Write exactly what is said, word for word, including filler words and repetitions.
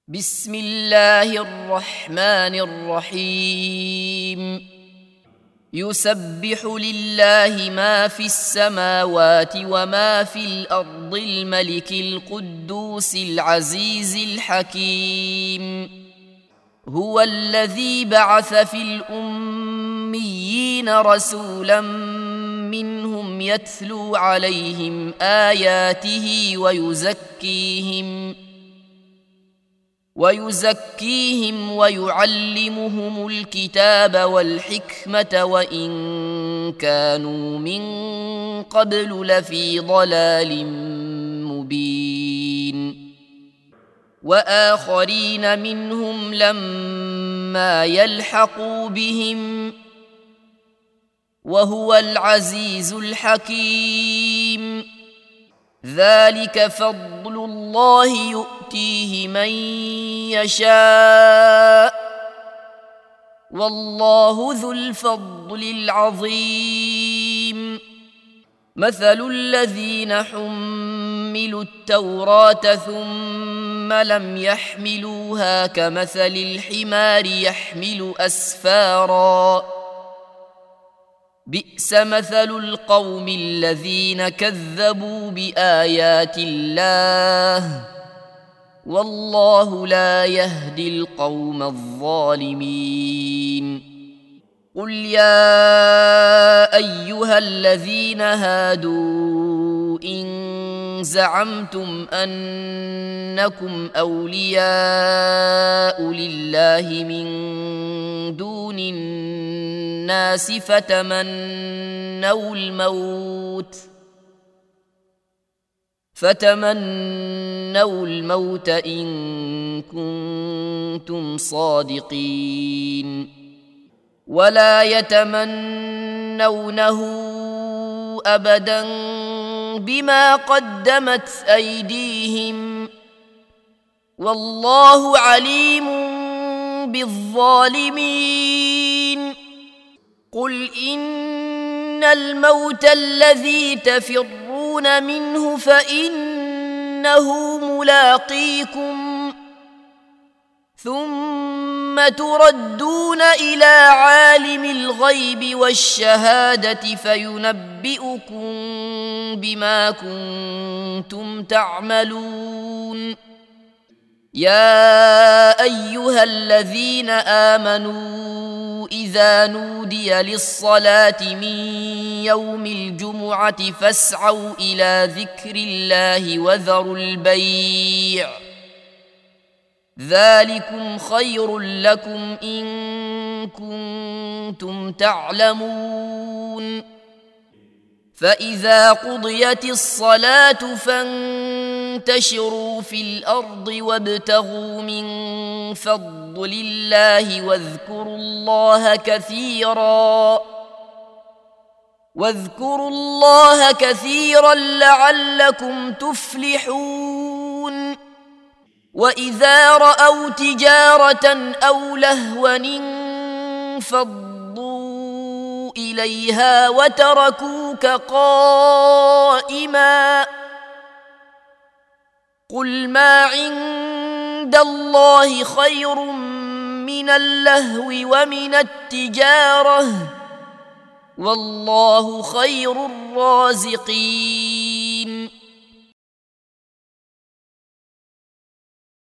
بسم الله الرحمن الرحيم يسبح لله ما في السماوات وما في الأرض الملك القدوس العزيز الحكيم هو الذي بعث في الأميين رسولا منهم يتلو عليهم آياته ويزكيهم ويزكيهم ويعلمهم الكتاب والحكمة وإن كانوا من قبل لفي ضلال مبين وآخرين منهم لما يلحقوا بهم وهو العزيز الحكيم ذلك فضل الله يؤتيه من يشاء والله ذو الفضل العظيم مثل الذين حملوا التوراة ثم لم يحملوها كمثل الحمار يحمل أسفاراً بئس مثل القوم الذين كذبوا بآيات الله والله لا يهدي القوم الظالمين قل يا أيها الذين هادوا إن زعمتم أنكم أولياء لله من دون الناس فتمنوا الموت فتمنوا الموت إن كنتم صادقين ولا يتمنونه أبدا بما قدمت أيديهم والله عليم بالظالمين قل إن الموت الذي تفرون منه فإنه ملاقيكم ثم تردون إلى عالم الغيب والشهادة فينبئكم بما كنتم تعملون يا أيها الذين آمنوا إذا نودي للصلاة من يوم الجمعة فاسعوا إلى ذكر الله وذروا البيع ذلكم خير لكم إن كنتم تعلمون فإذا قضيت الصلاة فانتشروا في الأرض وابتغوا من فضل الله واذكروا الله كثيرا واذكروا الله كثيرا لعلكم تفلحون وإذا رأوا تجارة أو لهوا انفضوا إليها وتركوك قائما قل ما عند الله خير من اللهو ومن التجارة والله خير الرازقين